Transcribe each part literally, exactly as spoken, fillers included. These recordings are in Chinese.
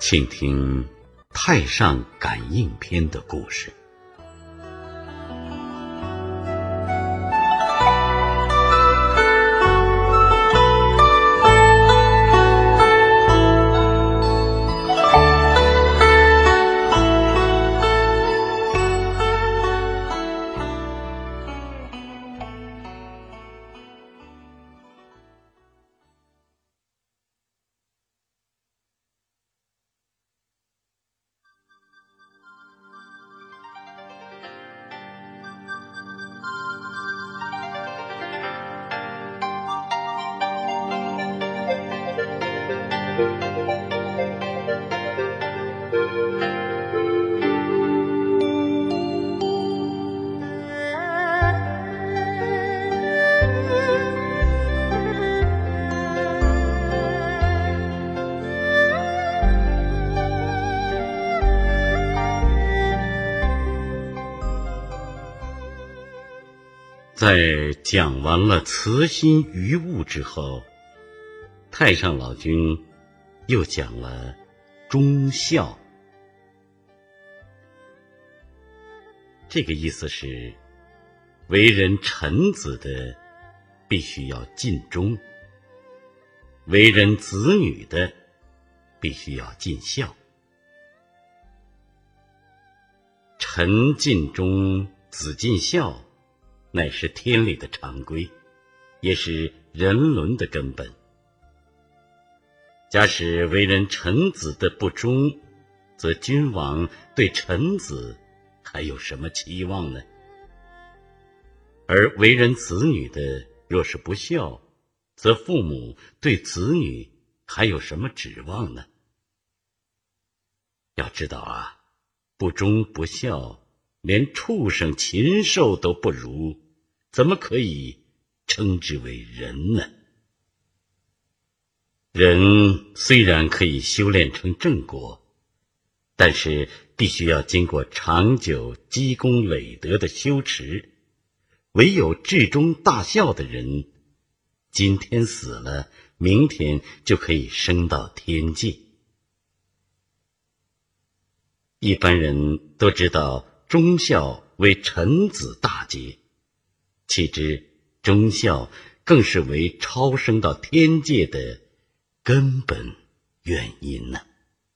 请听《太上感应篇》的故事。在讲完了慈心于物之后，太上老君又讲了忠孝。这个意思是，为人臣子的必须要尽忠，为人子女的必须要尽孝。臣尽忠，子尽孝，乃是天理的常规，也是人伦的根本。假使为人臣子的不忠，则君王对臣子还有什么期望呢？而为人子女的若是不孝，则父母对子女还有什么指望呢？要知道啊，不忠不孝，连畜生禽兽都不如，怎么可以称之为人呢？人虽然可以修炼成正果，但是必须要经过长久积功累德的修持。唯有至忠大孝的人，今天死了，明天就可以升到天界。一般人都知道忠孝为臣子大节，岂知忠孝更是为超升到天界的根本原因呢。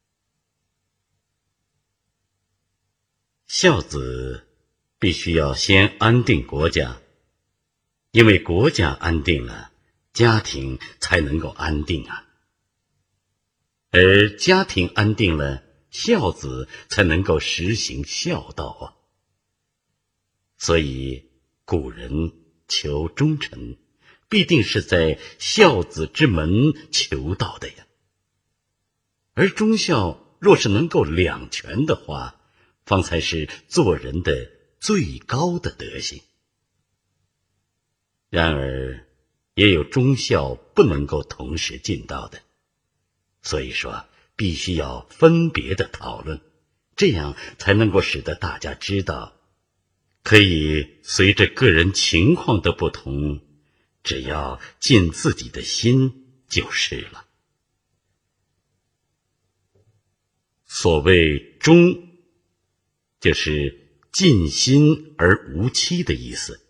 孝子必须要先安定国家，因为国家安定了，家庭才能够安定啊。而家庭安定了，孝子才能够实行孝道啊。所以古人求忠臣，必定是在孝子之门求道的呀。而忠孝若是能够两全的话，方才是做人的最高的德行。然而也有忠孝不能够同时尽到的，所以说必须要分别的讨论，这样才能够使得大家知道，可以随着个人情况的不同，只要尽自己的心就是了。所谓忠，就是尽心而无欺的意思。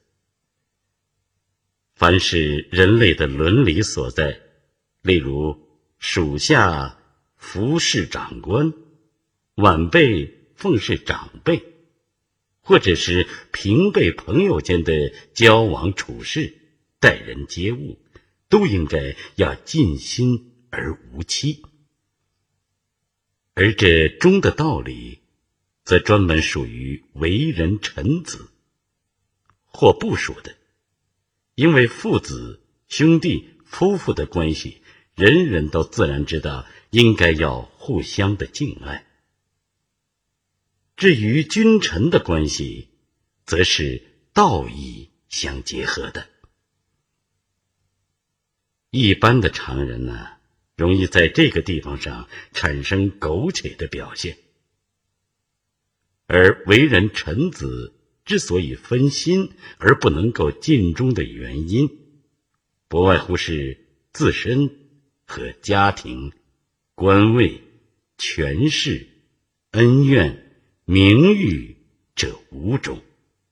凡是人类的伦理所在，例如属下服侍长官，晚辈奉侍长辈，或者是平辈朋友间的交往处事、待人接物，都应该要尽心而无欺。而这忠的道理，则专门属于为人臣子，或不属的。因为父子、兄弟、夫妇的关系，人人都自然知道应该要互相的敬爱。至于君臣的关系，则是道义相结合的。一般的常人呢，容易在这个地方上产生苟且的表现。而为人臣子之所以分心而不能够尽忠的原因，不外乎是自身和家庭、官位、 权势、恩怨、名誉这五种。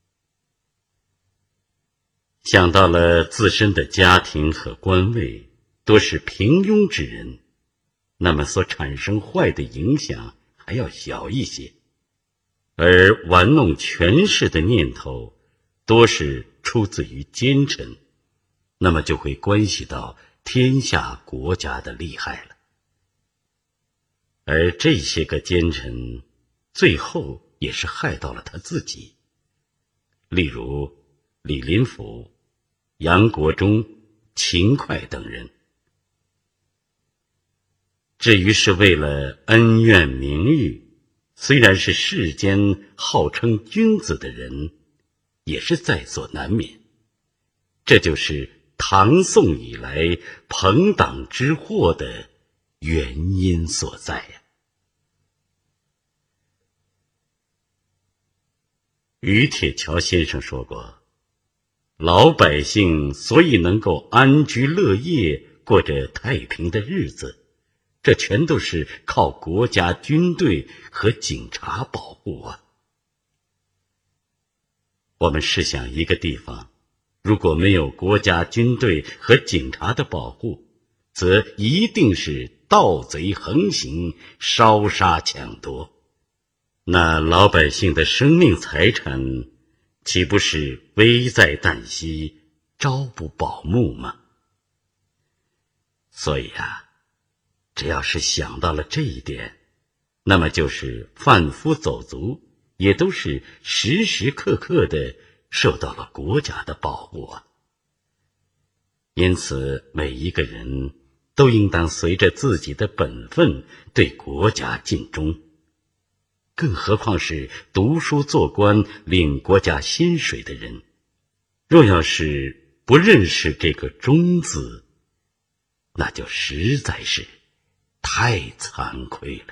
想到了自身的家庭和官位多是平庸之人，那么所产生坏的影响还要小一些，而玩弄权势的念头多是出自于奸臣，那么就会关系到天下国家的利害了。而这些个奸臣最后也是害到了他自己，例如李林甫、杨国忠、秦桧等人。至于是为了恩怨名誉，虽然是世间号称君子的人，也是在所难免。这就是唐宋以来朋党之祸的原因所在呀。于铁桥先生说过，老百姓所以能够安居乐业，过着太平的日子，这全都是靠国家军队和警察保护啊。我们试想一个地方，如果没有国家军队和警察的保护，则一定是盗贼横行，烧杀抢夺。那老百姓的生命财产岂不是危在旦夕，朝不保暮吗？所以啊，只要是想到了这一点，那么就是贩夫走卒也都是时时刻刻的受到了国家的保护啊。因此每一个人都应当随着自己的本分对国家尽忠，更何况是读书做官领国家薪水的人，若要是不认识这个忠字，那就实在是太惭愧了呀。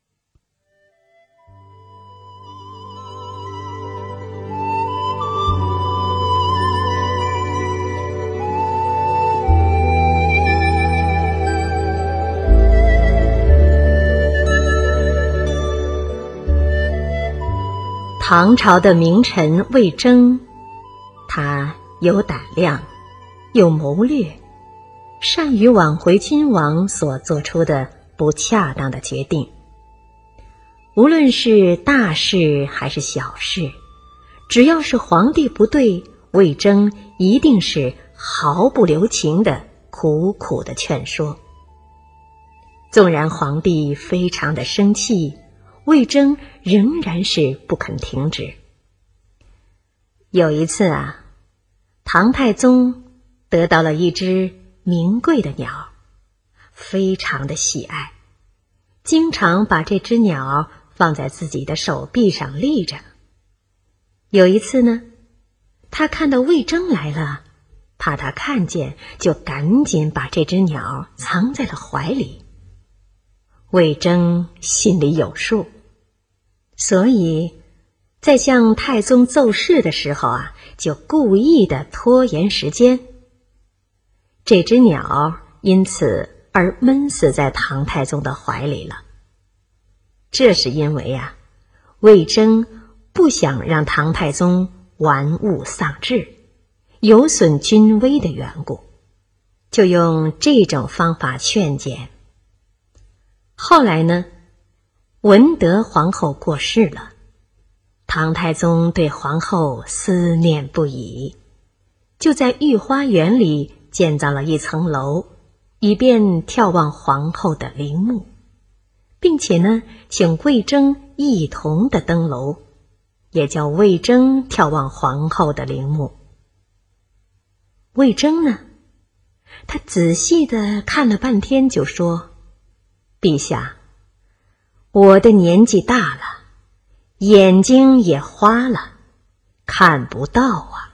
唐朝的名臣魏征，他有胆量，有谋略，善于挽回君王所做出的不恰当的决定。无论是大事还是小事，只要是皇帝不对，魏征一定是毫不留情地苦苦地劝说。纵然皇帝非常的生气，魏征仍然是不肯停止。有一次啊，唐太宗得到了一只名贵的鸟，非常的喜爱，经常把这只鸟放在自己的手臂上立着。有一次呢，他看到魏征来了，怕他看见，就赶紧把这只鸟藏在了怀里。魏征心里有数，所以在向太宗奏事的时候啊，就故意的拖延时间。这只鸟因此而闷死在唐太宗的怀里了。这是因为啊，魏征不想让唐太宗玩物丧志，有损军威的缘故，就用这种方法劝谏。后来呢，文德皇后过世了，唐太宗对皇后思念不已，就在御花园里建造了一层楼，以便眺望皇后的陵墓，并且呢，请魏征一同的登楼，也叫魏征眺望皇后的陵墓。魏征呢，他仔细的看了半天，就说：陛下，我的年纪大了，眼睛也花了，看不到啊。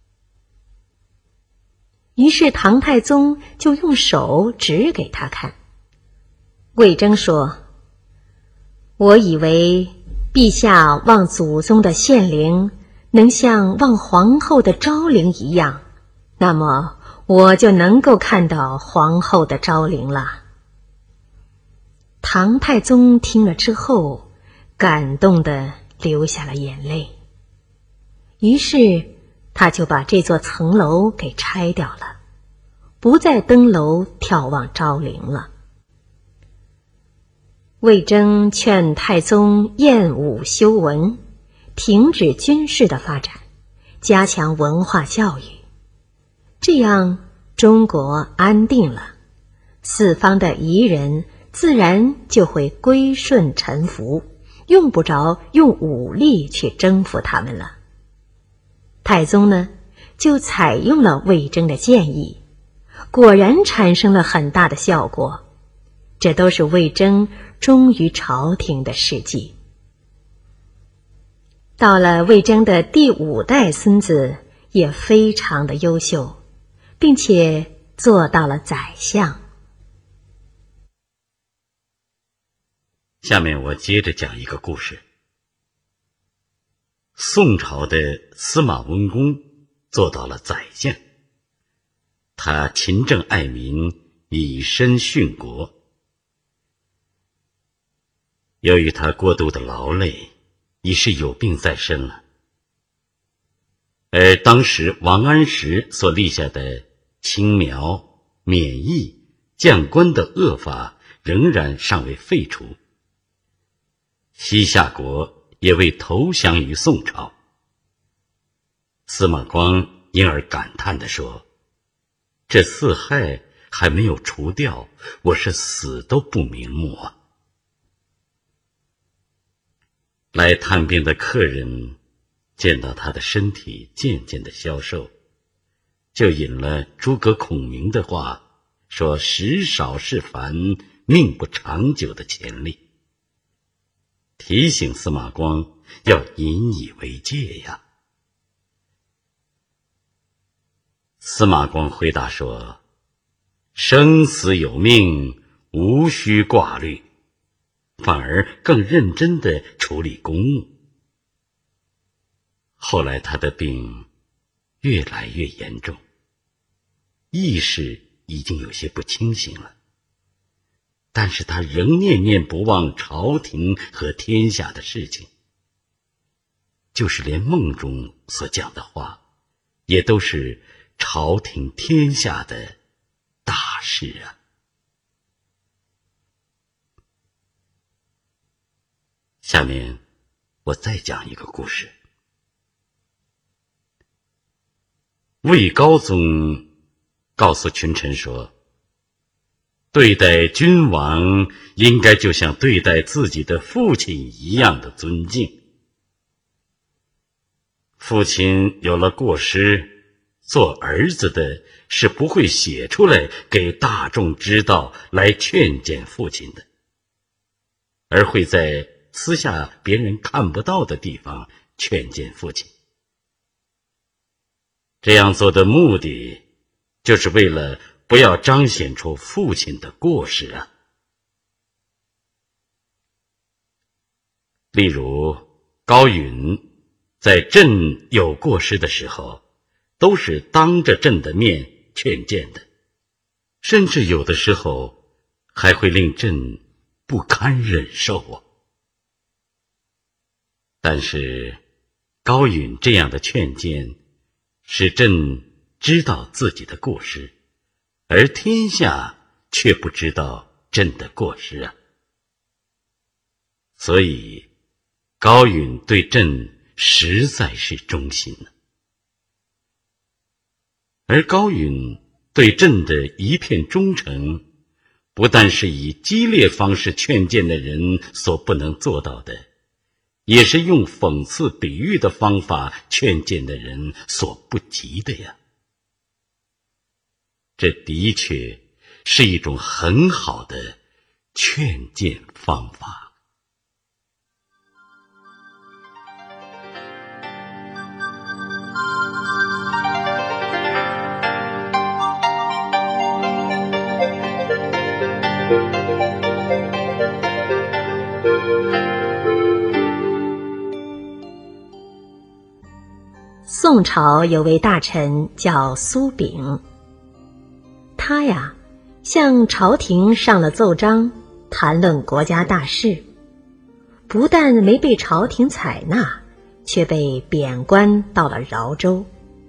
于是唐太宗就用手指给他看。魏征说：我以为陛下望祖宗的献灵能像望皇后的昭陵一样，那么我就能够看到皇后的昭陵了。 唐太宗听了之后，感动地流下了眼泪。于是他就把这座层楼给拆掉了，不再登楼眺望昭陵了。魏征劝太宗厌武修文，停止军事的发展，加强文化教育，这样中国安定了，四方的夷人自然就会归顺臣服，用不着用武力去征服他们了。太宗呢，就采用了魏征的建议，果然产生了很大的效果，这都是魏征忠于朝廷的事迹。到了魏征的第五代孙子，也非常的优秀，并且做到了宰相。 下面我接着讲一个故事。宋朝的司马温公做到了宰相，他勤政爱民，以身殉国。由于他过度的劳累，已是有病在身了。而当时王安石所立下的青苗、免役、降官的恶法仍然尚未废除。西夏国也未投降于宋朝。司马光因而感叹地说，这四害还没有除掉，我是死都不瞑目啊。来探病的客人见到他的身体渐渐的消瘦，就引了诸葛孔明的话，说时少事烦，命不长久的潜力，提醒司马光要引以为戒呀。司马光回答说，生死有命，无需挂虑，反而更认真地处理公务。后来他的病越来越严重，意识已经有些不清醒了，但是他仍念念不忘朝廷和天下的事情，就是连梦中所讲的话，也都是朝廷天下的大事啊。下面我再讲一个故事。魏高宗告诉群臣说，对待君王应该就像对待自己的父亲一样的尊敬。父亲有了过失，做儿子的是不会写出来给大众知道来劝谏父亲的，而会在私下别人看不到的地方劝谏父亲。这样做的目的，就是为了不要彰显出父亲的过失啊。例如高允在朕有过失的时候，都是当着朕的面劝谏的，甚至有的时候还会令朕不堪忍受啊。但是高允这样的劝谏，使朕知道自己的过失，而天下却不知道朕的过失啊。所以高允对朕实在是忠心了。而高允对朕的一片忠诚，不但是以激烈方式劝谏的人所不能做到的，也是用讽刺比喻的方法劝谏的人所不及的呀。这的确是一种很好的劝谏方法。 宋朝有位大臣叫苏炳，他呀向朝廷上了奏章， 谈论国家大事，不但没被朝廷采纳，却被贬官到了饶州。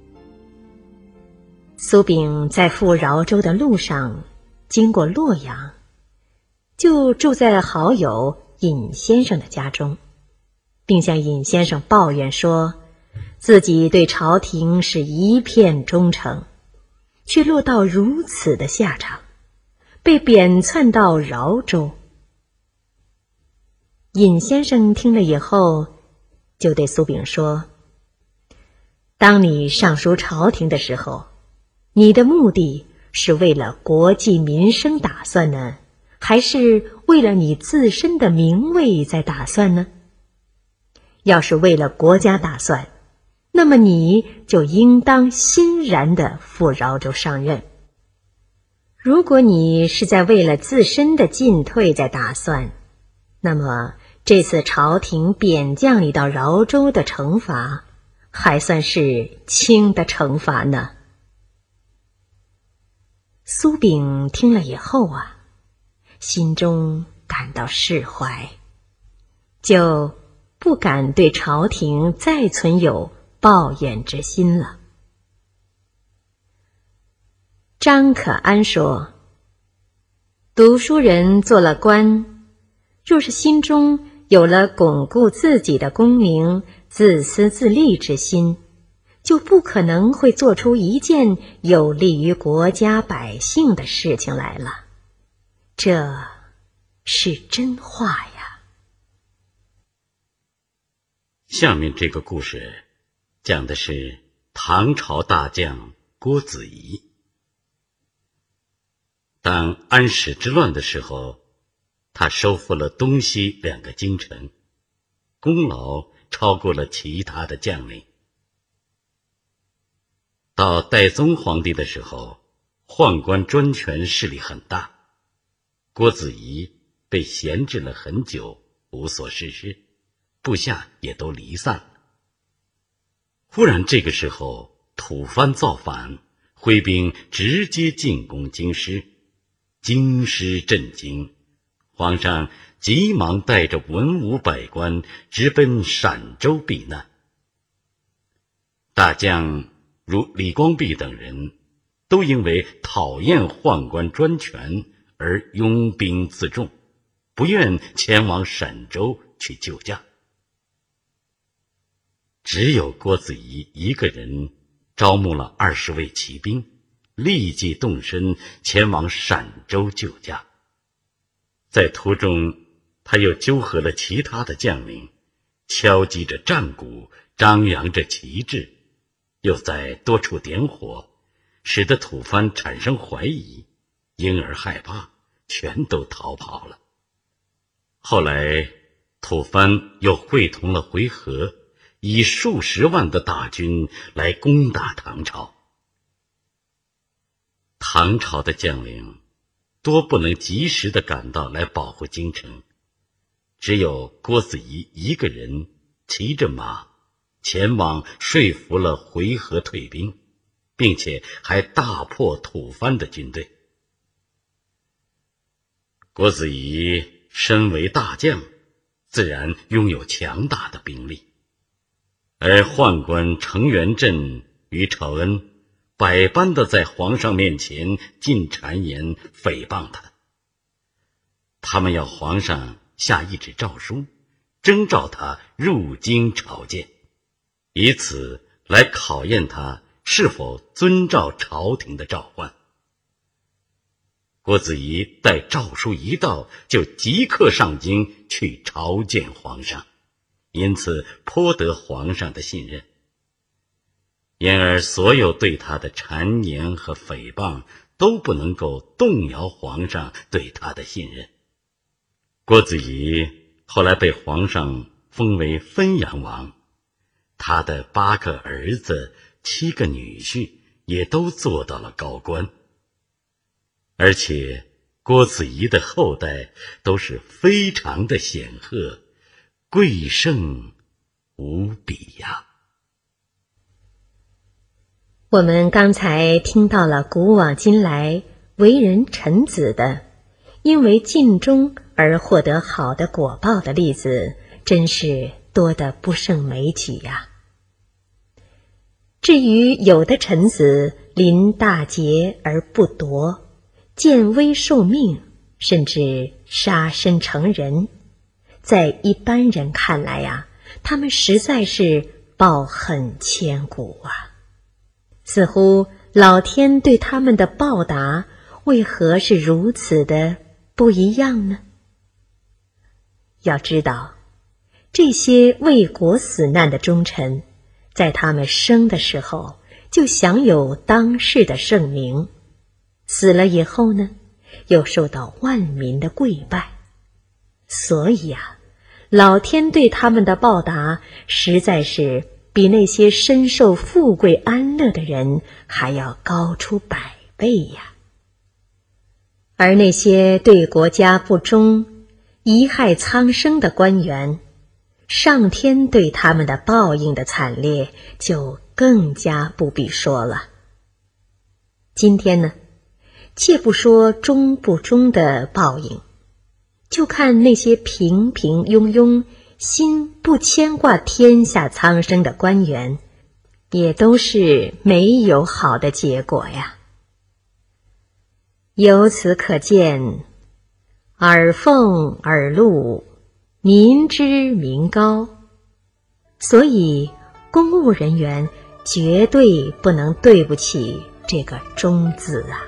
苏炳在赴饶州的路上经过洛阳，就住在好友尹先生的家中，并向尹先生抱怨说，自己对朝廷是一片忠诚，却落到如此的下场，被贬窜到饶州。尹先生听了以后，就对苏炳说，当你上书朝廷的时候，你的目的是为了国计民生打算呢，还是为了你自身的名位在打算呢？要是为了国家打算，那么你就应当欣然地赴饶州上任。如果你是在为了自身的进退在打算，那么这次朝廷贬降你到饶州的惩罚，还算是轻的惩罚呢。苏炳听了以后啊，心中感到释怀，就不敢对朝廷再存有抱怨之心了。张可安说，读书人做了官，若是心中有了巩固自己的功名、自私自利之心，就不可能会做出一件有利于国家百姓的事情来了。这是真话呀。 下面这个故事讲的是唐朝大将郭子仪。当安史之乱的时候，他收复了东西两个京城，功劳超过了其他的将领。到代宗皇帝的时候，宦官专权势力很大，郭子仪被闲置了很久，无所事事，部下也都离散了。忽然这个时候，吐蕃造反，挥兵直接进攻京师，京师震惊，皇上急忙带着文武百官直奔陕州避难。大将如李光弼等人都因为讨厌宦官专权而拥兵自重，不愿前往陕州去救驾。只有郭子仪一个人招募了二十位骑兵，立即动身前往陕州救驾。在途中，他又纠合了其他的将领，敲击着战鼓，张扬着旗帜，又在多处点火，使得吐蕃产生怀疑，因而害怕，全都逃跑了。后来吐蕃又会同了回纥，以数十万的大军来攻打唐朝。唐朝的将领多不能及时地赶到来保护京城，只有郭子仪一个人骑着马前往，说服了回纥退兵，并且还大破吐蕃的军队。郭子仪身为大将，自然拥有强大的兵力，而宦官程元振与晁恩百般的在皇上面前进谗言诽谤他，他们要皇上下一纸诏书，征召他入京朝见，以此来考验他是否遵照朝廷的召唤。郭子仪待诏书一到，就即刻上京去朝见皇上，因此颇得皇上的信任。因而所有对他的谗言和诽谤都不能够动摇皇上对他的信任。郭子仪后来被皇上封为汾阳王，他的八个儿子七个女婿也都做到了高官，而且郭子仪的后代都是非常的显赫，贵盛无比呀。 我们刚才听到了古往今来为人臣子的，因为尽忠而而获得好的果报的例子，真是多得不胜枚举呀。至于有的臣子临大节而不夺，见危受命，甚至杀身成仁，在一般人看来呀，他们实在是报恨千古啊。似乎老天对他们的报答为何是如此的不一样呢？要知道，这些为国死难的忠臣，在他们生的时候就享有当世的盛名，死了以后呢，又受到万民的跪拜。所以啊，老天对他们的报答实在是比那些深受富贵安乐的人还要高出百倍呀。而那些对国家不忠、贻害苍生的官员，上天对他们的报应的惨烈就更加不必说了。今天呢，切不说忠不忠的报应，就看那些平平庸庸、心不牵挂天下苍生的官员，也都是没有好的结果呀。由此可见，耳奉耳禄，民脂民膏。所以公务人员绝对不能对不起这个忠字啊。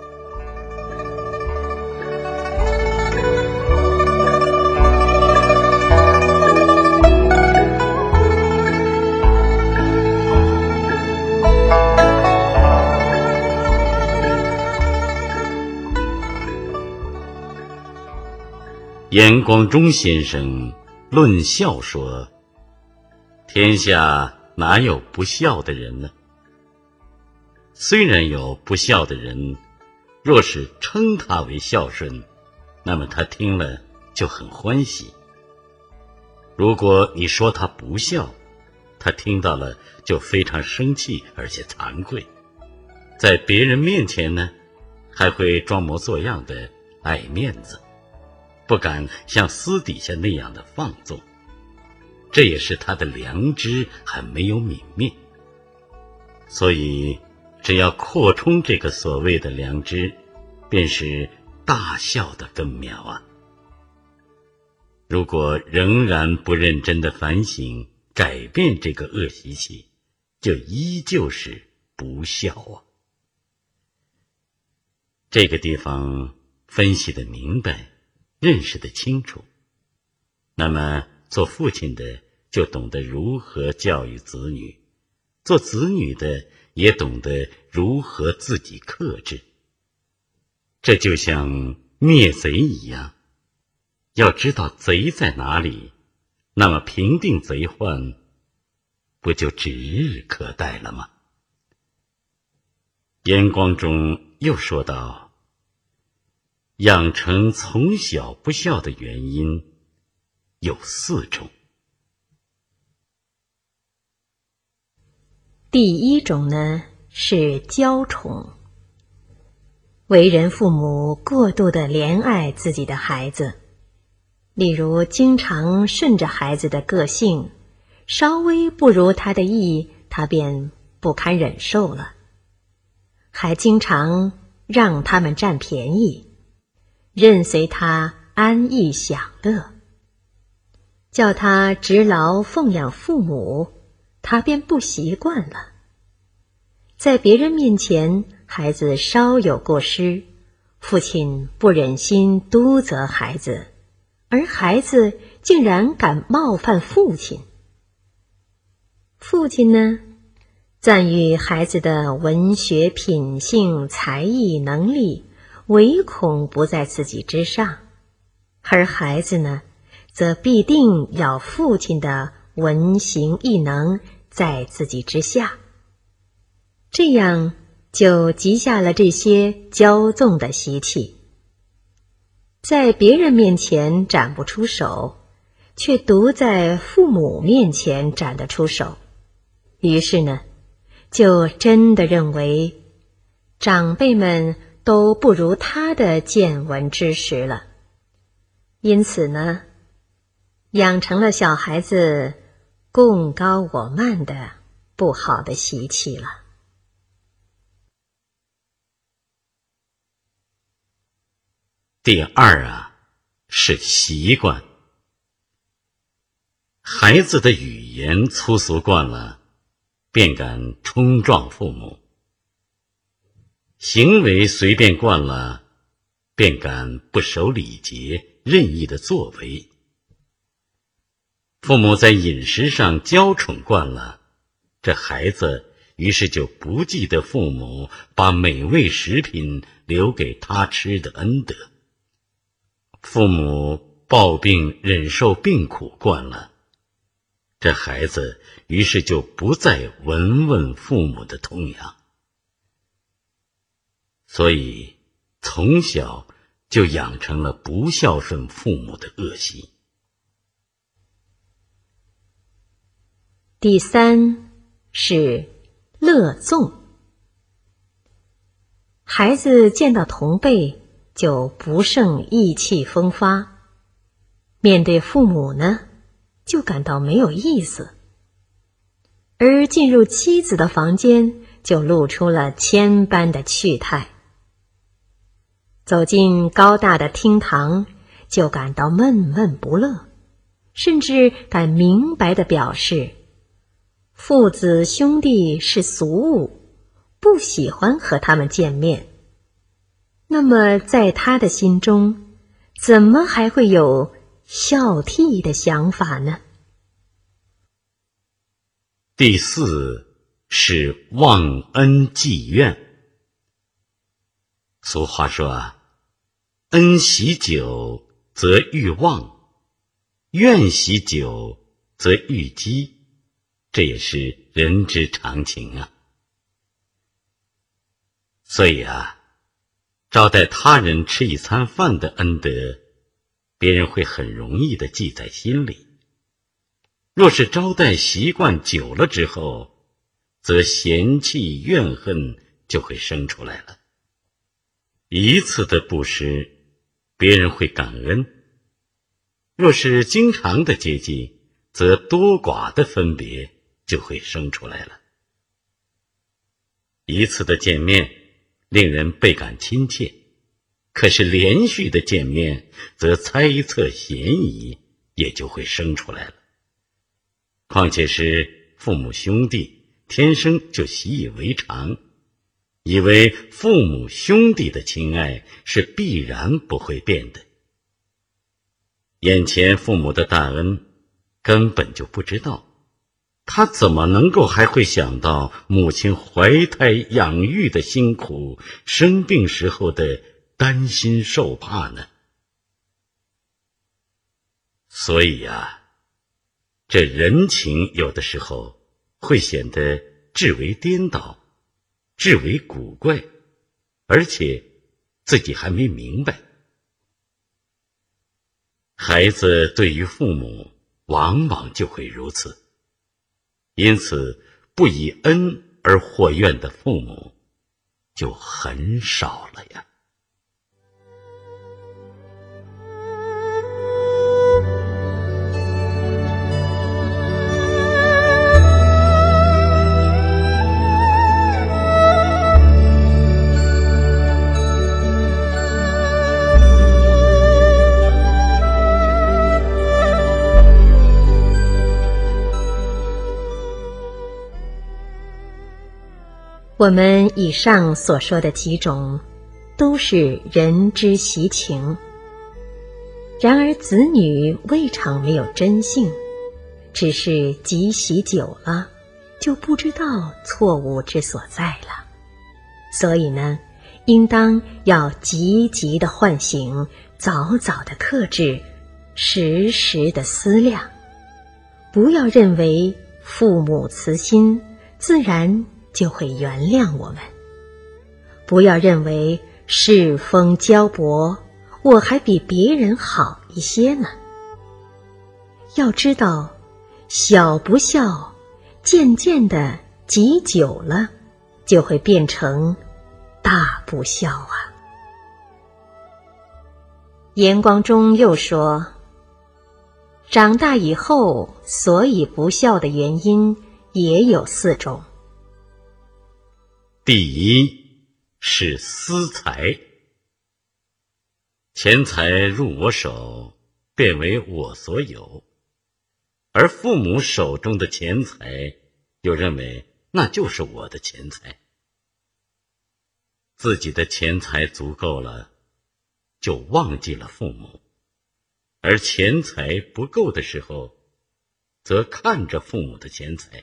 严光中先生论孝说，天下哪有不孝的人呢？虽然有不孝的人，若是称他为孝顺，那么他听了就很欢喜。如果你说他不孝，他听到了就非常生气，而且惭愧，在别人面前呢，还会装模作样的爱面子，不敢像私底下那样的放纵，这也是他的良知还没有泯灭。所以只要扩充这个所谓的良知，便是大孝的根苗啊。如果仍然不认真的反省改变这个恶习气，就依旧是不孝啊。这个地方分析的明白，认识的清楚，那么做父亲的就懂得如何教育子女，做子女的也懂得如何自己克制。这就像灭贼一样，要知道贼在哪里，那么平定贼患不就指日可待了吗？严光中又说道，养成从小不孝的原因有四种。 第一种呢，是娇宠。为人父母过度的怜爱自己的孩子，例如经常顺着孩子的个性，稍微不如他的意，他便不堪忍受了，还经常让他们占便宜，任随他安逸享乐，叫他执劳奉养父母，他便不习惯了。在别人面前，孩子稍有过失，父亲不忍心督责孩子，而孩子竟然敢冒犯父亲。父亲呢，赞誉孩子的文学品性、才艺能力，唯恐不在自己之上，而孩子呢，则必定要父亲的文行艺能在自己之下，这样就积下了这些骄纵的习气。在别人面前展不出手，却独在父母面前展得出手，于是呢，就真的认为长辈们都不如他的见闻知识了， 因此呢，养成了小孩子共高我慢的不好的习气了。 第二啊，是习惯。孩子的语言粗俗惯了，便敢冲撞父母；行为随便惯了，便敢不守礼节，任意的作为。父母在饮食上娇宠惯了，这孩子于是就不记得父母把美味食品留给他吃的恩德。父母抱病忍受病苦惯了，这孩子于是就不再闻问父母的痛痒。所以从小就养成了不孝顺父母的恶习。 第三是乐纵。孩子见到同辈就不胜意气风发，面对父母呢，就感到没有意思，而进入妻子的房间就露出了千般的趣态。走进高大的厅堂，就感到闷闷不乐，甚至敢明白地表示，父子兄弟是俗物，不喜欢和他们见面。那么在他的心中，怎么还会有孝悌的想法呢？ 第四是忘恩记怨。俗话说啊，恩喜久则欲忘，怨喜久则欲积，这也是人之常情啊。所以啊，招待他人吃一餐饭的恩德，别人会很容易地记在心里。若是招待习惯久了之后，则嫌弃怨恨就会生出来了。一次的布施，别人会感恩；若是经常的接济，则多寡的分别就会生出来了。一次的见面令人倍感亲切，可是连续的见面，则猜测嫌疑也就会生出来了。况且是父母兄弟，天生就习以为常，以为父母兄弟的亲爱是必然不会变的。眼前父母的大恩根本就不知道，他怎么能够还会想到母亲怀胎养育的辛苦，生病时候的担心受怕呢？所以啊，这人情有的时候会显得至为颠倒，至为古怪，而且自己还没明白。孩子对于父母往往就会如此，因此不以恩而获怨的父母就很少了呀。 我们以上所说的几种都是人之习情，然而子女未尝没有真性，只是积习久了，就不知道错误之所在了。所以呢，应当要积极的唤醒，早早的克制，时时的思量，不要认为父母慈心，自然就会原谅我们。不要认为世风交薄，我还比别人好一些呢。要知道，小不孝渐渐的积久了，就会变成大不孝啊。 严光中又说，长大以后所以不孝的原因也有四种。 第一是私财，钱财入我手，便为我所有，而父母手中的钱财又认为那就是我的钱财。自己的钱财足够了，就忘记了父母，而钱财不够的时候，则看着父母的钱财。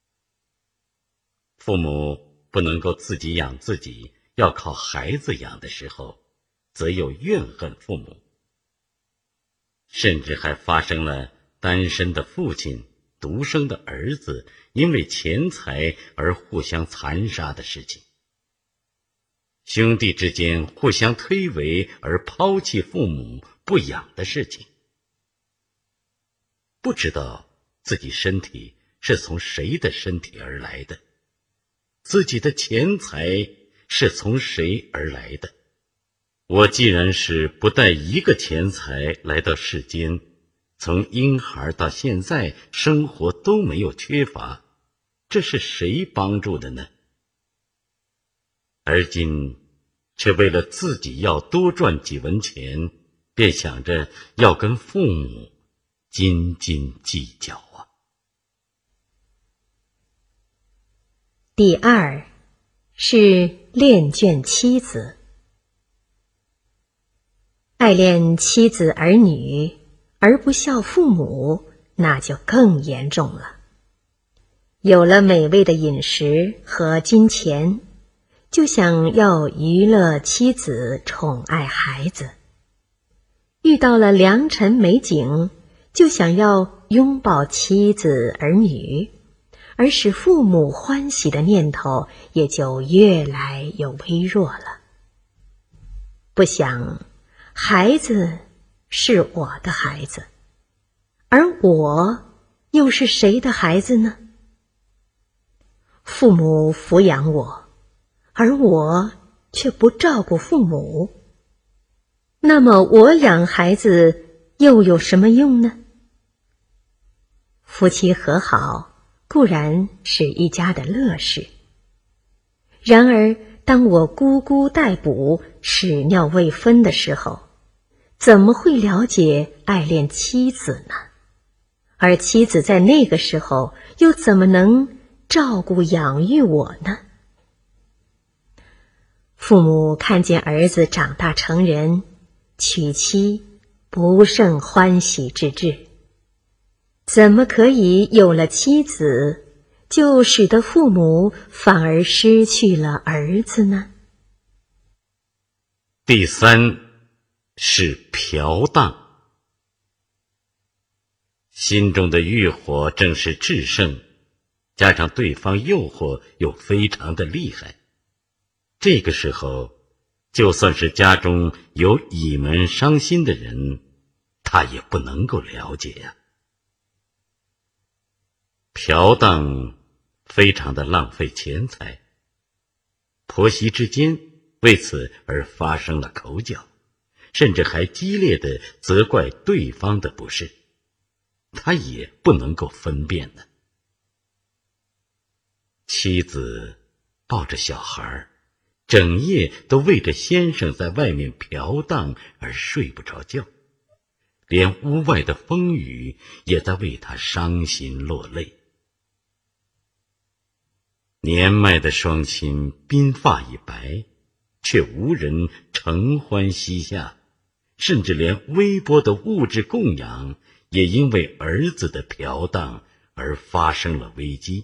父母不能够自己养自己，要靠孩子养的时候，则又怨恨父母。甚至还发生了单身的父亲、独生的儿子因为钱财而互相残杀的事情。兄弟之间互相推诿而抛弃父母不养的事情。不知道自己身体是从谁的身体而来的，自己的钱财是从谁而来的。我既然是不带一个钱财来到世间，从婴孩到现在生活都没有缺乏，这是谁帮助的呢？而今却为了自己要多赚几文钱，便想着要跟父母斤斤计较啊。 第二是恋眷妻子，爱恋妻子儿女而不孝父母，那就更严重了。有了美味的饮食和金钱，就想要娱乐妻子，宠爱孩子；遇到了良辰美景，就想要拥抱妻子儿女，而使父母欢喜的念头也就越来越微弱了。不想孩子是我的孩子，而我又是谁的孩子呢？父母抚养我，而我却不照顾父母，那么我养孩子又有什么用呢？夫妻和好固然是一家的乐事，然而当我孤孤待哺、屎尿未分的时候，怎么会了解爱恋妻子呢？而妻子在那个时候又怎么能照顾养育我呢？父母看见儿子长大成人，娶妻不胜欢喜之至，怎么可以有了妻子，就使得父母反而失去了儿子呢？ 第三是嫖荡，心中的欲火正是炽盛，加上对方诱惑又非常的厉害，这个时候就算是家中有倚门伤心的人，他也不能够了解呀、啊。嫖荡非常的浪费钱财，婆媳之间为此而发生了口角，甚至还激烈的责怪对方的不是，他也不能够分辨呢。妻子抱着小孩，整夜都为着先生在外面嫖荡而睡不着觉，连屋外的风雨也在为他伤心落泪。年迈的双亲鬓发已白，却无人承欢膝下，甚至连微薄的物质供养也因为儿子的嫖荡而发生了危机。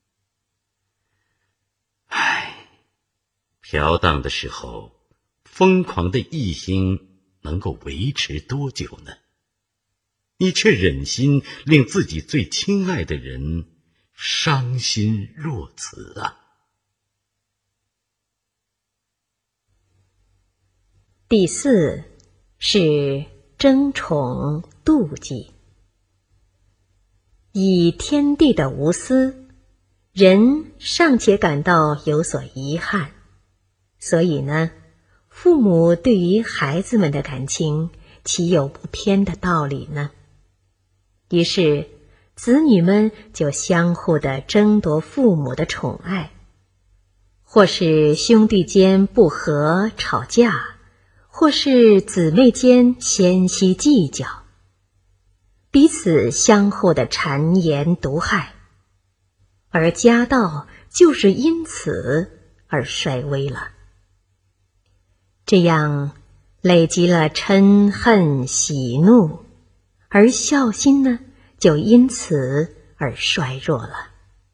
唉，嫖荡的时候，疯狂的一心能够维持多久呢？你却忍心令自己最亲爱的人伤心若此啊！ 第四是争宠妒忌。以天地的无私，人尚且感到有所遗憾，所以呢，父母对于孩子们的感情岂有不偏的道理呢？于是子女们就相互的争夺父母的宠爱，或是兄弟间不和吵架，或是姊妹间嫌隙计较，彼此相互的谗言毒害，而家道就是因此而衰微了。这样累积了嗔恨喜怒，而孝心呢，就因此而衰弱了。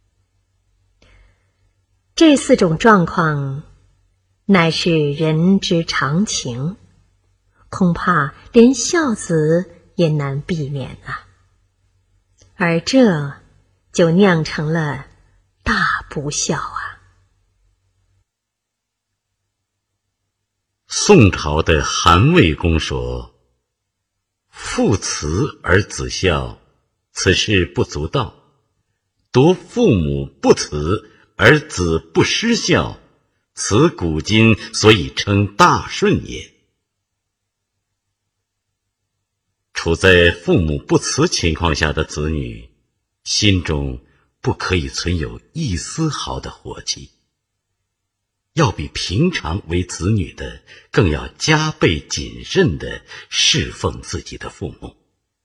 这四种状况乃是人之常情，恐怕连孝子也难避免啊。而这就酿成了大不孝啊。 宋朝的韩魏公说：父慈而子孝，此事不足道；夺父母不慈而子不失孝，此古今所以称大顺也。处在父母不慈情况下的子女，心中不可以存有一丝毫的火气，要比平常为子女的更要加倍谨慎地侍奉自己的父母。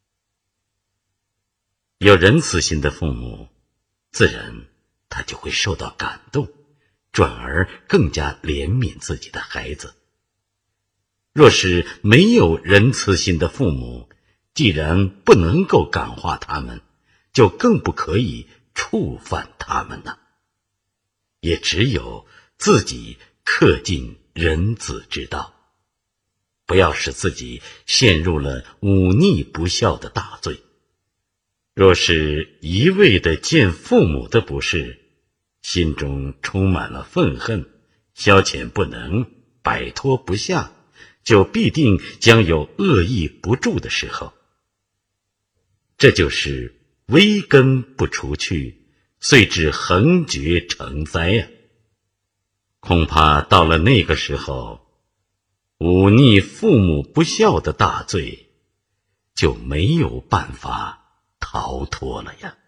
有仁慈心的父母，自然他就会受到感动，转而更加怜悯自己的孩子。若是没有仁慈心的父母，既然不能够感化他们，就更不可以触犯他们了。也只有自己恪尽仁慈之道，不要使自己陷入了忤逆不孝的大罪。若是一味地见父母的不是，心中充满了愤恨，消遣不能，摆脱不下，就必定将有恶意不住的时候。这就是微根不除去，遂至横绝成灾呀、啊！恐怕到了那个时候，忤逆父母不孝的大罪就没有办法逃脱了呀。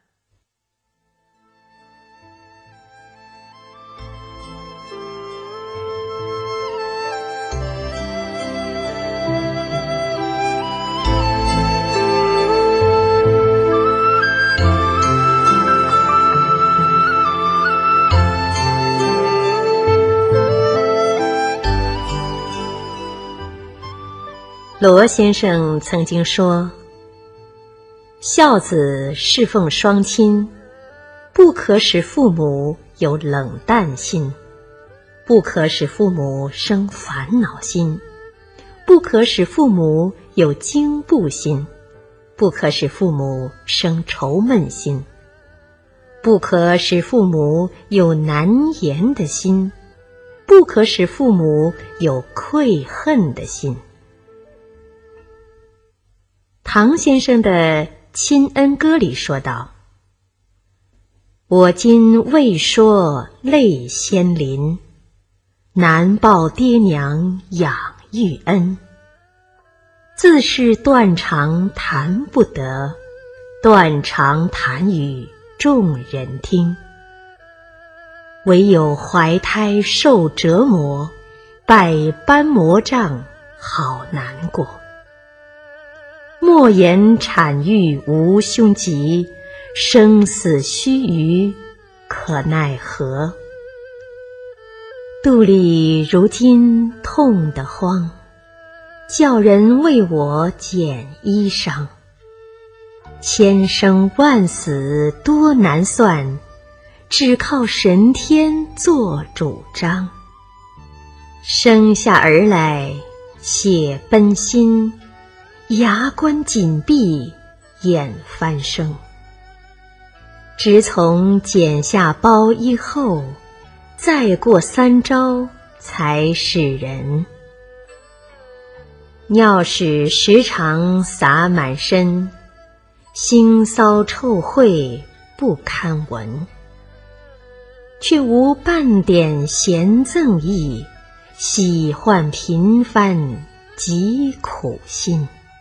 罗先生曾经说，孝子侍奉双亲，不可使父母有冷淡心，不可使父母生烦恼心，不可使父母有惊怖心，不可使父母生愁闷心，不可使父母有难言的心，不可使父母有愧恨的心。唐先生的《亲恩歌》里说道：我今未说泪先临，难报爹娘养育恩。自是断肠谈不得，断肠谈语众人听。唯有怀胎受折磨，百般魔障好难过。莫言产育无凶疾，生死须臾可奈何。肚里如今痛得慌，叫人为我剪衣裳。千生万死多难算，只靠神天做主张。生下儿来血奔心，牙关紧闭眼翻生。只从剪下包衣后，再过三朝才是人。尿屎时常洒满身，腥臊臭秽不堪闻。却无半点咸赠意，喜患频繁极苦心。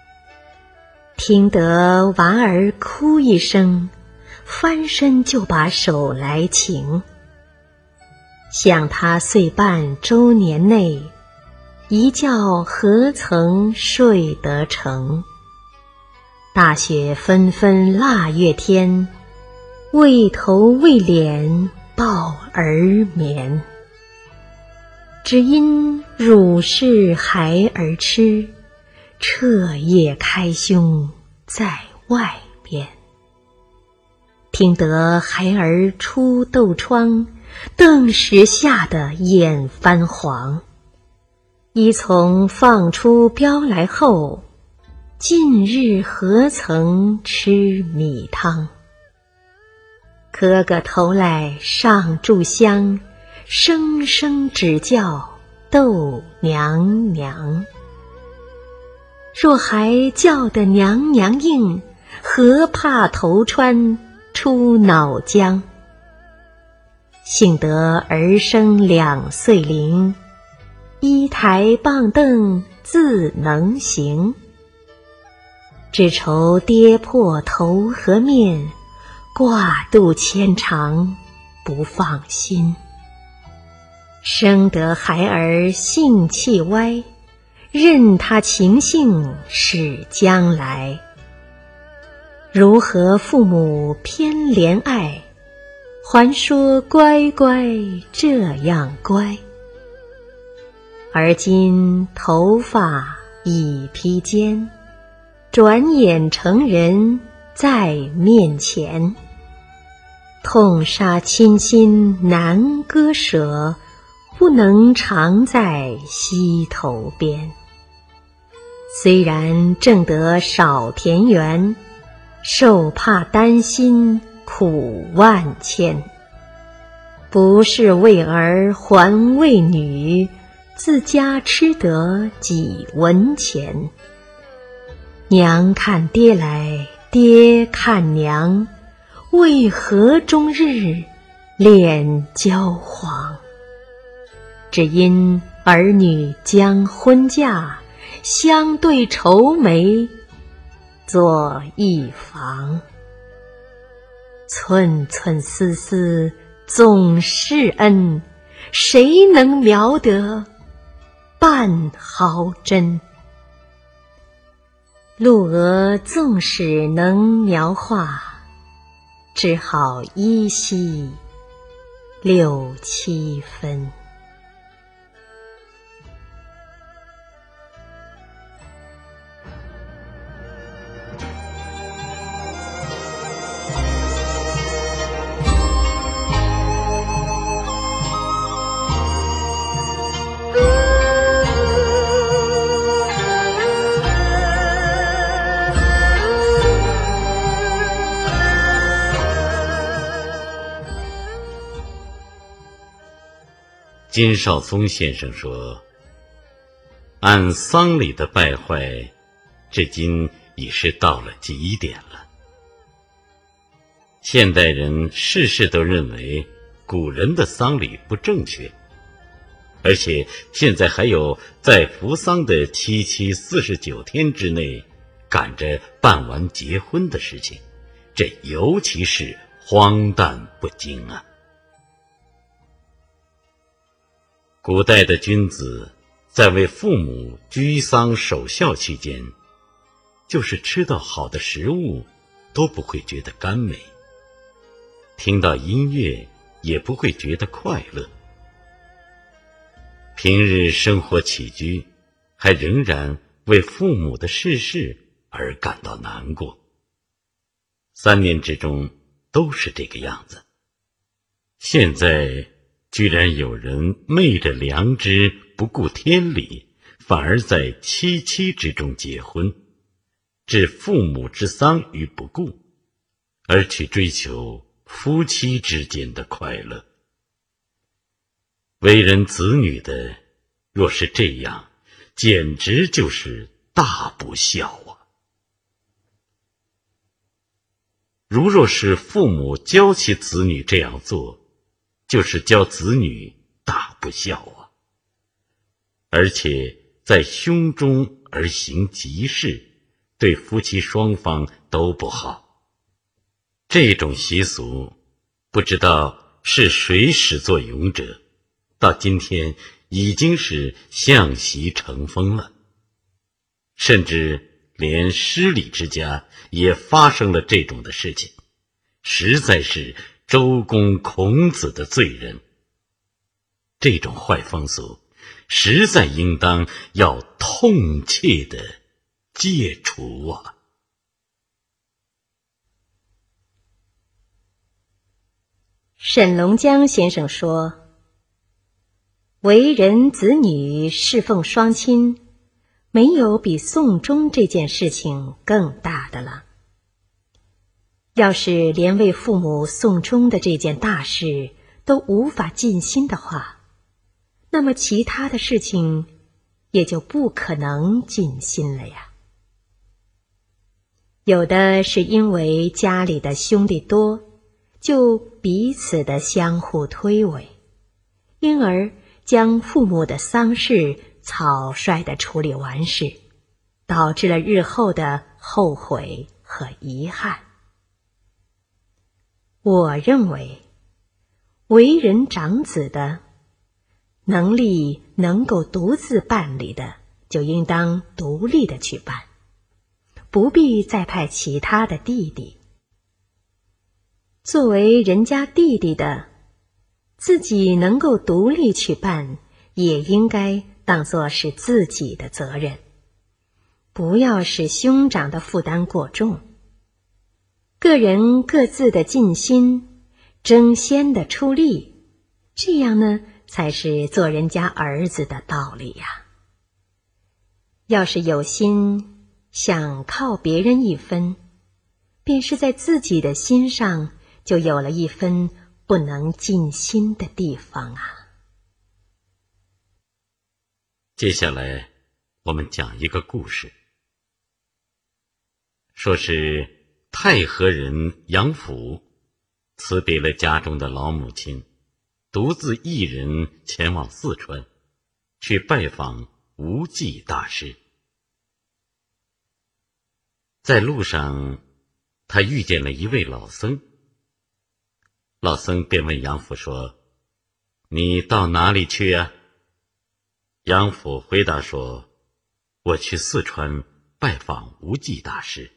听得娃儿哭一声，翻身就把手来擎。想他岁半周年内，一觉何曾睡得成？大雪纷纷腊月天，为头为脸抱儿眠。只因乳是孩儿吃，彻夜开胸在外边。听得孩儿出豆窗，顿时吓得眼翻黄。依从放出镖来后，近日何曾吃米汤？磕个头来上炷香，声声只叫豆娘娘。若还叫得娘娘应，何怕头穿出脑浆？幸得儿生两岁龄，一抬棒凳自能行。只愁跌破头和面，挂肚牵肠不放心。生得孩儿性气歪，任他情性使将来。如何父母偏怜爱，还说乖乖这样乖。而今头发已披肩，转眼成人在面前。痛杀亲心难割舍，不能常在溪头边。虽然挣得少田园，受怕担心苦万千。不是为儿还为女，自家吃得几文钱。娘看爹来，爹看娘，为何终日脸焦黄？只因儿女将婚嫁，相对愁眉做一房。寸寸丝丝总是恩，谁能描得半毫真？陆娥纵使能描画，只好依稀六七分。 金少松先生说，按丧礼的败坏，至今已是到了极点了。现代人事事都认为古人的丧礼不正确，而且现在还有在服丧的七七四十九天之内赶着办完结婚的事情，这尤其是荒诞不经啊。古代的君子在为父母居丧守孝期间，就是吃到好的食物都不会觉得甘美，听到音乐也不会觉得快乐。平日生活起居还仍然为父母的逝世而感到难过，三年之中都是这个样子。现在居然有人昧着良知不顾天理，反而在七七之中结婚，置父母之丧于不顾，而去追求夫妻之间的快乐。为人子女的若是这样，简直就是大不孝啊！如若是父母教其子女这样做，就是教子女大不孝啊！而且在胸中而行吉事， 对夫妻双方都不好。这种习俗不知道是谁始作俑者，到今天已经是相习成风了。甚至连施礼之家也发生了这种的事情，实在是周公孔子的罪人。这种坏风俗实在应当要痛切的戒除啊！ 沈龙江先生说，为人子女侍奉双亲，没有比送终这件事情更大的了。要是连为父母送终的这件大事都无法尽心的话，那么其他的事情也就不可能尽心了呀。有的是因为家里的兄弟多，就彼此的相互推诿，因而将父母的丧事草率地处理完事，导致了日后的后悔和遗憾。我认为，为人长子的，能力能够独自办理的，就应当独立的去办，不必再派其他的弟弟。作为人家弟弟的，自己能够独立去办，也应该当作是自己的责任，不要使兄长的负担过重。个人各自的尽心，争先的出力，这样呢，才是做人家儿子的道理呀。要是有心想靠别人一分，便是在自己的心上就有了一分不能尽心的地方啊。 接下来我们讲一个故事，说是太和人杨府辞别了家中的老母亲，独自一人前往四川，去拜访无忌大师。在路上，他遇见了一位老僧。老僧便问杨府说：“你到哪里去呀？”杨府回答说：“我去四川拜访无忌大师。”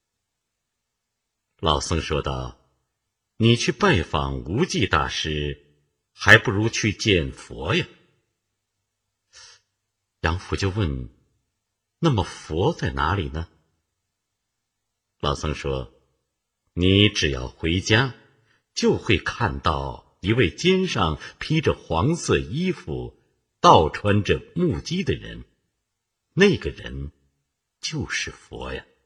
老僧说道：“你去拜访无忌大师，还不如去见佛呀。”杨府就问：“那么佛在哪里呢？”老僧说：“你只要回家，就会看到一位肩上披着黄色衣服，倒穿着木屐的人，那个人就是佛呀。”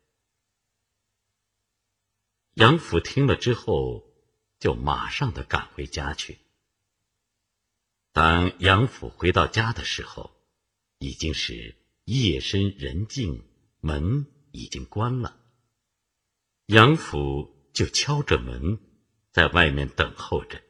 杨府听了之后，就马上的赶回家去。当杨府回到家的时候，已经是夜深人静，门已经关了。杨府就敲着门，在外面等候着。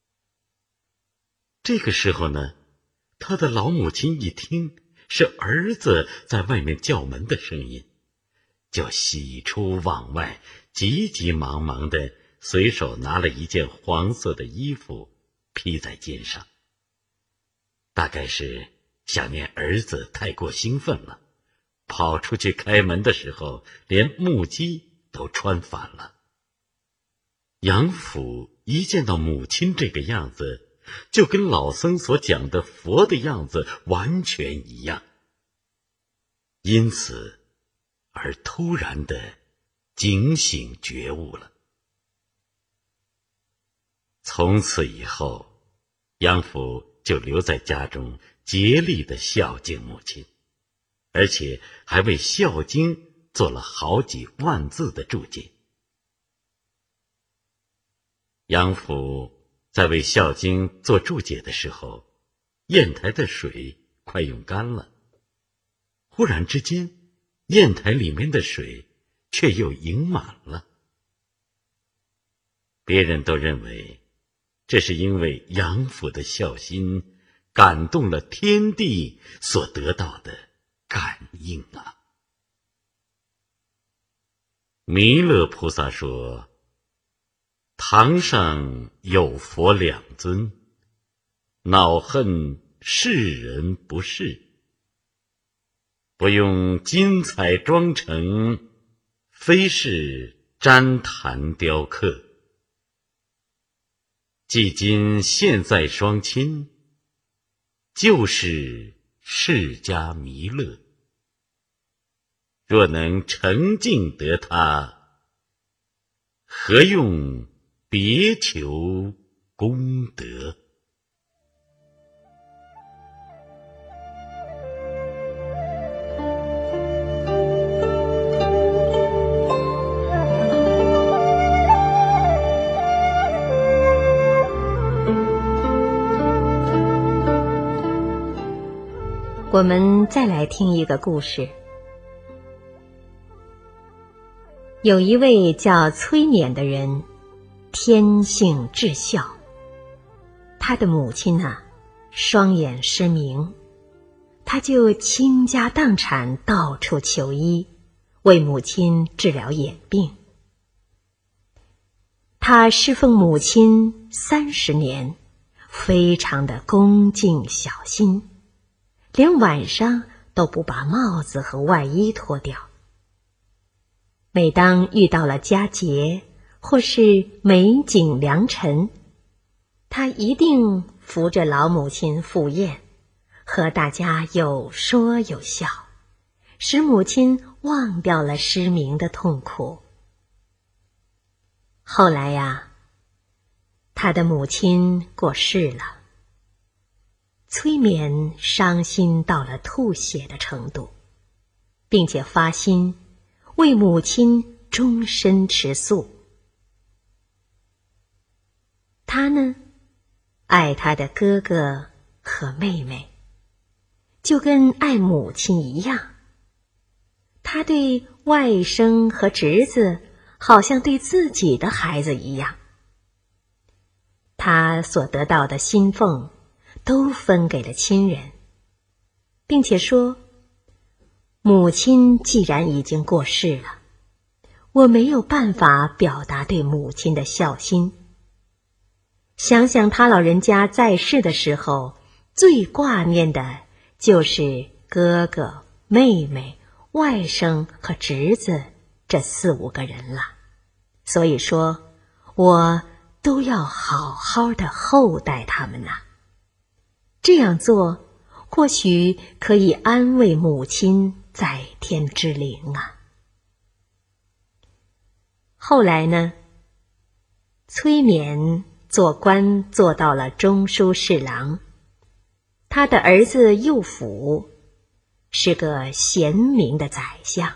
这个时候呢，他的老母亲一听是儿子在外面叫门的声音，就喜出望外，急急忙忙的随手拿了一件黄色的衣服披在肩上。大概是想念儿子太过兴奋了，跑出去开门的时候，连木屐都穿反了。杨府一见到母亲这个样子，就跟老僧所讲的佛的样子完全一样，因此而突然的警醒觉悟了。从此以后，杨府就留在家中，竭力的孝敬母亲，而且还为《孝经》做了好几万字的注解。杨府在为《孝经》做注解的时候，砚台的水快用干了，忽然之间，砚台里面的水却又盈满了。别人都认为这是因为杨府的孝心感动了天地所得到的感应啊。 弥勒菩萨说：堂上有佛两尊，恼恨世人不是，不用金彩妆成，非是旃檀雕刻。既今现在双亲，就是释迦弥勒。若能诚敬得他，何用别求功德？ 我们再来听一个故事。有一位叫崔勉的人，天性至孝。他的母亲啊，双眼失明，他就倾家荡产，到处求医，为母亲治疗眼病。他侍奉母亲三十年，非常的恭敬小心，连晚上都不把帽子和外衣脱掉。每当遇到了佳节或是美景良辰，他一定扶着老母亲赴宴，和大家有说有笑，使母亲忘掉了失明的痛苦。后来呀，他的母亲过世了，崔勉伤心到了吐血的程度，并且发心为母亲终身持素。他呢，爱他的哥哥和妹妹，就跟爱母亲一样。他对外甥和侄子，好像对自己的孩子一样。他所得到的薪俸，都分给了亲人，并且说，母亲既然已经过世了，我没有办法表达对母亲的孝心。想想他老人家在世的时候，最挂念的就是哥哥、妹妹、外甥和侄子这四五个人了。所以说，我都要好好的厚待他们呐。这样做，或许可以安慰母亲在天之灵啊。后来呢，崔勉做官做到了中书侍郎，他的儿子右辅是个贤明的宰相。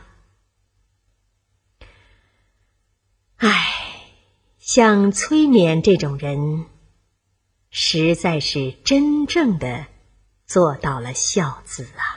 唉，像崔勉这种人，实在是真正的做到了孝子啊。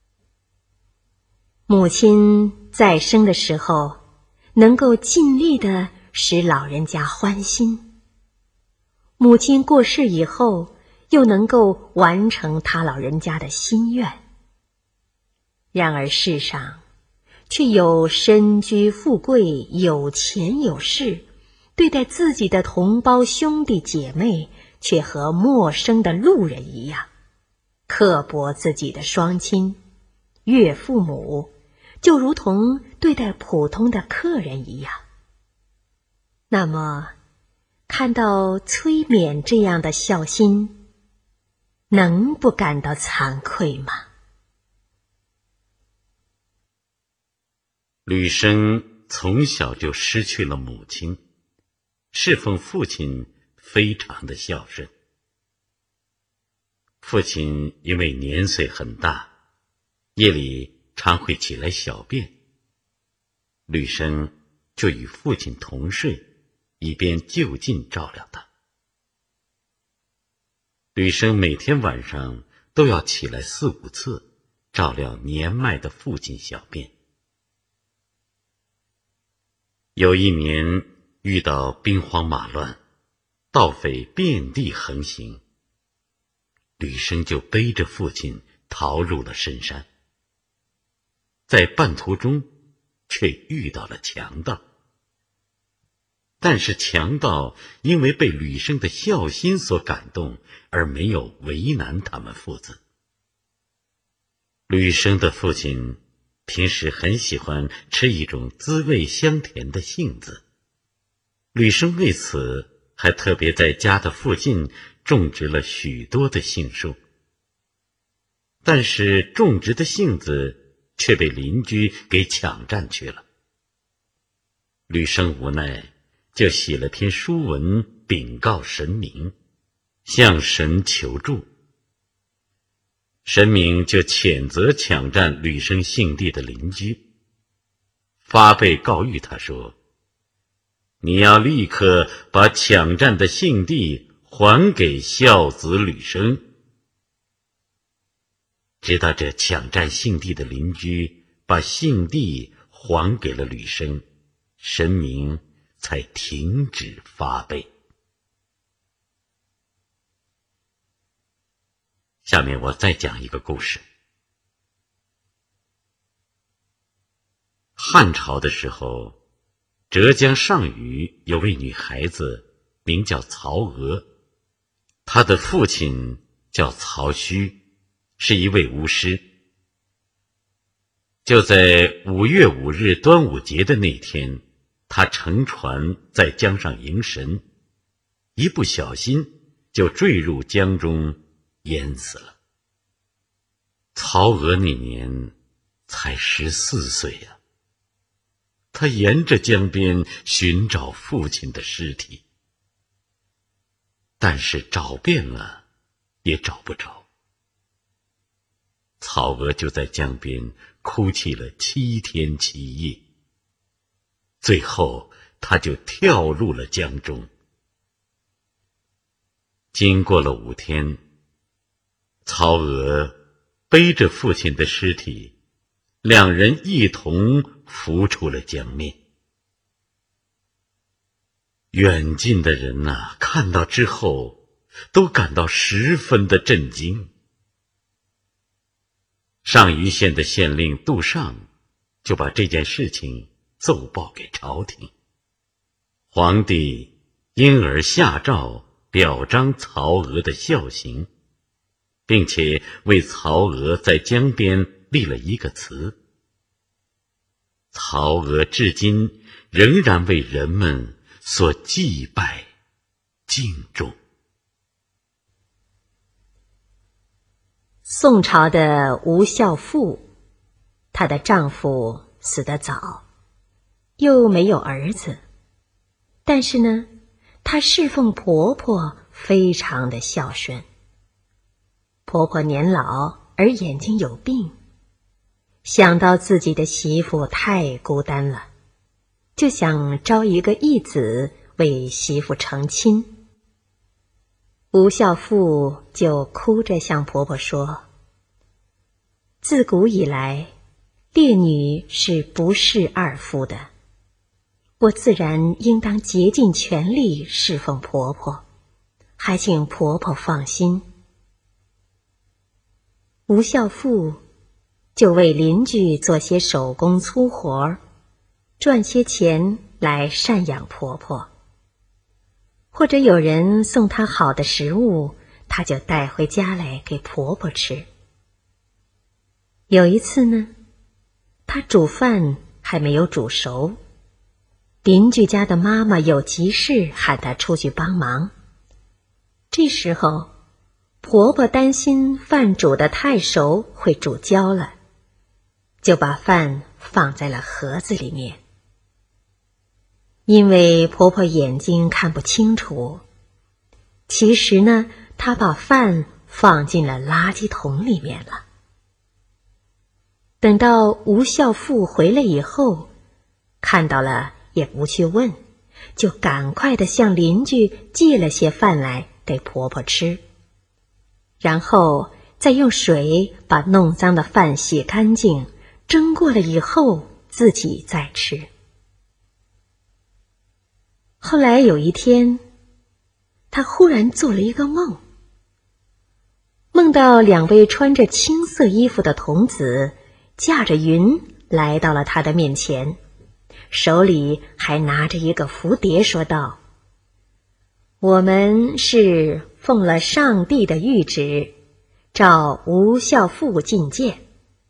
母亲在生的时候，能够尽力的使老人家欢心；母亲过世以后，又能够完成他老人家的心愿。然而世上却有身居富贵、有钱有势，对待自己的同胞兄弟姐妹，却和陌生的路人一样，刻薄自己的双亲、岳父母，就如同对待普通的客人一样。那么，看到崔勉这样的孝心，能不感到惭愧吗？ 吕生从小就失去了母亲，侍奉父亲非常的孝顺。父亲因为年岁很大，夜里常会起来小便，吕生就与父亲同睡，以便就近照料他。吕生每天晚上都要起来四五次，照料年迈的父亲小便。有一年遇到兵荒马乱，盗匪遍地横行，吕生就背着父亲逃入了深山。在半途中却遇到了强盗。但是强盗因为被吕生的孝心所感动，而没有为难他们父子。吕生的父亲平时很喜欢吃一种滋味香甜的杏子，吕生为此还特别在家的附近种植了许多的杏树。但是种植的杏子却被邻居给抢占去了。吕生无奈，就写了篇书文禀告神明，向神求助。神明就谴责抢占吕生杏地的邻居，发被告谕他说：你要立刻把抢占的杏地还给孝子吕生。直到这抢占杏地的邻居把杏地还给了吕生，神明才停止发被。下面我再讲一个故事。汉朝的时候，浙江上虞有位女孩子名叫曹娥，她的父亲叫曹虚，是一位巫师。就在五月五日端午节的那天，他乘船在江上迎神，一不小心就坠入江中淹死了。曹娥那年才十四岁呀、啊，他沿着江边寻找父亲的尸体，但是找遍了也找不着。曹娥就在江边哭泣了七天七夜，最后他就跳入了江中。经过了五天，曹娥背着父亲的尸体，两人一同浮出了江面。远近的人啊，看到之后都感到十分的震惊。上虞县的县令杜尚就把这件事情奏报给朝廷，皇帝因而下诏表彰曹娥的孝行，并且为曹娥在江边立了一个祠。曹娥至今仍然为人们所祭拜敬重。 宋朝的吴孝妇，她的丈夫死得早，又没有儿子，但是呢，她侍奉婆婆非常的孝顺。婆婆年老而眼睛有病，想到自己的媳妇太孤单了，就想招一个义子为媳妇成亲。吴孝妇就哭着向婆婆说：自古以来，烈女是不侍二夫的，我自然应当竭尽全力侍奉婆婆，还请婆婆放心。吴孝妇就为邻居做些手工粗活，赚些钱来赡养婆婆。或者有人送她好的食物，她就带回家来给婆婆吃。有一次呢，她煮饭还没有煮熟，邻居家的妈妈有急事喊她出去帮忙。这时候婆婆担心饭煮得太熟会煮焦了，就把饭放在了盒子里面。因为婆婆眼睛看不清楚，其实呢，她把饭放进了垃圾桶里面了。等到吴孝妇回来以后，看到了也不去问，就赶快地向邻居借了些饭来给婆婆吃，然后再用水把弄脏的饭洗干净，蒸过了以后自己再吃。后来有一天，她忽然做了一个梦，梦到两位穿着青色衣服的童子驾着云来到了他的面前，手里还拿着一个符牒，说道：我们是奉了上帝的谕旨，召吴孝父觐见。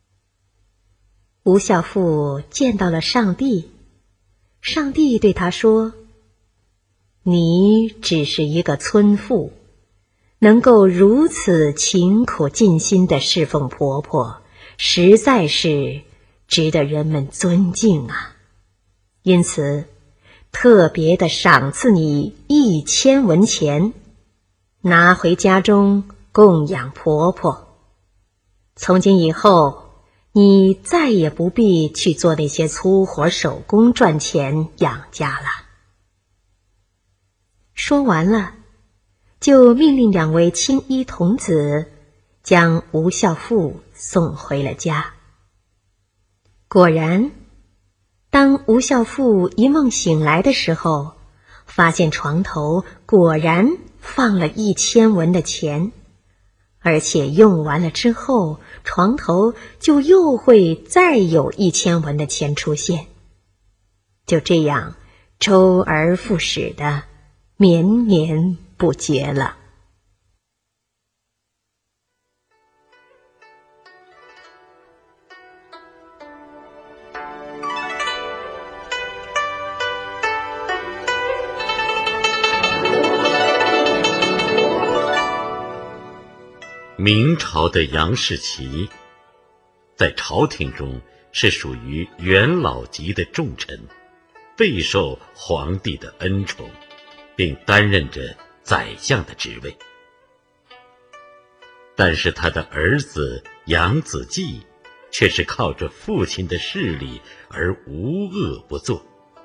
吴孝父见到了上帝，上帝对他说：你只是一个村妇，能够如此勤苦尽心地侍奉婆婆，实在是值得人们尊敬啊！因此，特别的赏赐你一千文钱，拿回家中供养婆婆。从今以后，你再也不必去做那些粗活手工赚钱养家了。说完了，就命令两位青衣童子将吴孝父送回了家。果然，当吴孝父一梦醒来的时候，发现床头果然放了一千文的钱，而且用完了之后，床头就又会再有一千文的钱出现。就这样，周而复始的绵绵不绝了。 明朝的杨士奇在朝廷中是属于元老级的重臣，备受皇帝的恩宠，并担任着宰相的职位。但是他的儿子杨子济却是靠着父亲的势力而无恶不作。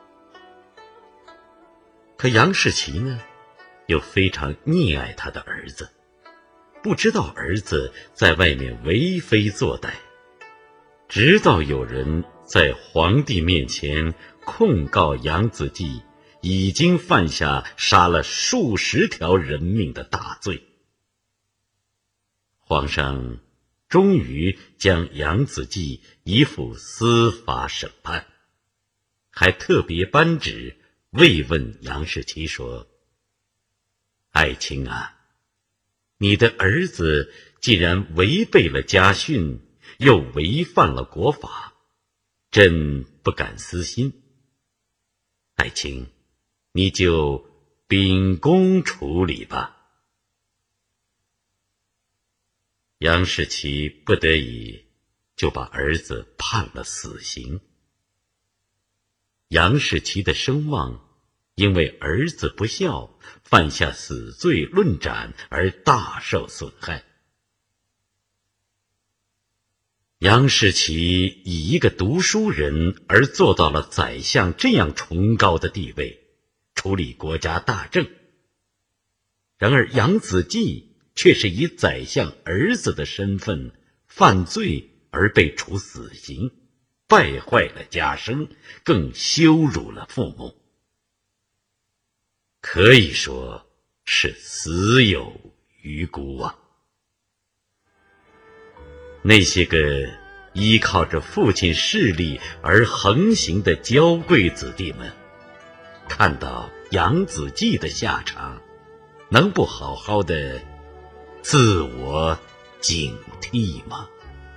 可杨士奇呢，又非常溺爱他的儿子，不知道儿子在外面为非作歹，直到有人在皇帝面前控告杨子济已经犯下杀了数十条人命的大罪。皇上终于将杨子济移付司法审判，还特别颁旨慰问杨士奇说：爱卿啊，你的儿子既然违背了家训，又违反了国法，朕不敢私心。爱卿，你就秉公处理吧。杨士奇不得已就把儿子判了死刑。杨士奇的声望因为儿子不孝，犯下死罪论斩而大受损害。杨士奇以一个读书人而做到了宰相这样崇高的地位，处理国家大政。然而杨子济却是以宰相儿子的身份犯罪而被处死刑，败坏了家声，更羞辱了父母。可以说是死有余辜啊！那些个依靠着父亲势力而横行的娇贵子弟们，看到杨子济的下场，能不好好的自我警惕吗？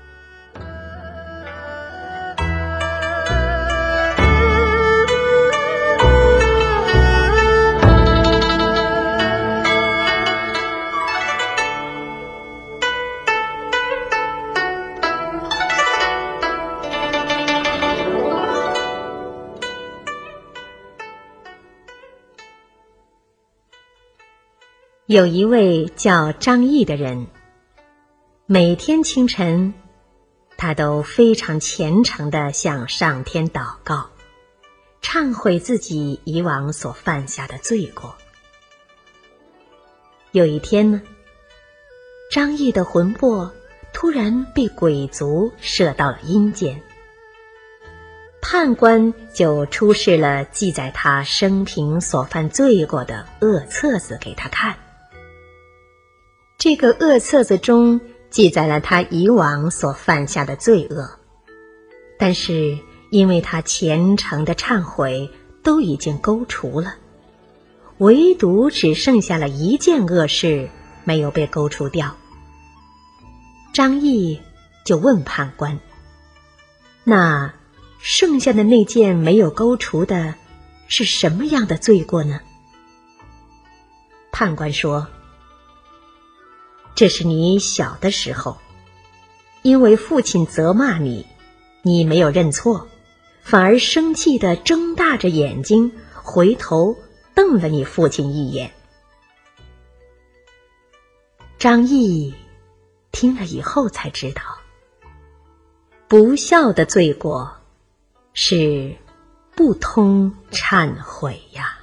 有一位叫张毅的人，每天清晨，他都非常虔诚地向上天祷告，忏悔自己以往所犯下的罪过。有一天呢，张毅的魂魄突然被鬼族射到了阴间，判官就出示了记载他生平所犯罪过的恶册子给他看。这个恶册子中记载了他以往所犯下的罪恶， 但是因为他虔诚的忏悔都已经勾除了，唯独只剩下了一件恶事没有被勾除掉。张毅就问判官，那剩下的那件没有勾除的是什么样的罪过呢？判官说，这是你小的时候，因为父亲责骂你，你没有认错，反而生气地睁大着眼睛，回头瞪了你父亲一眼。张毅听了以后才知道，不孝的罪过是不通忏悔呀。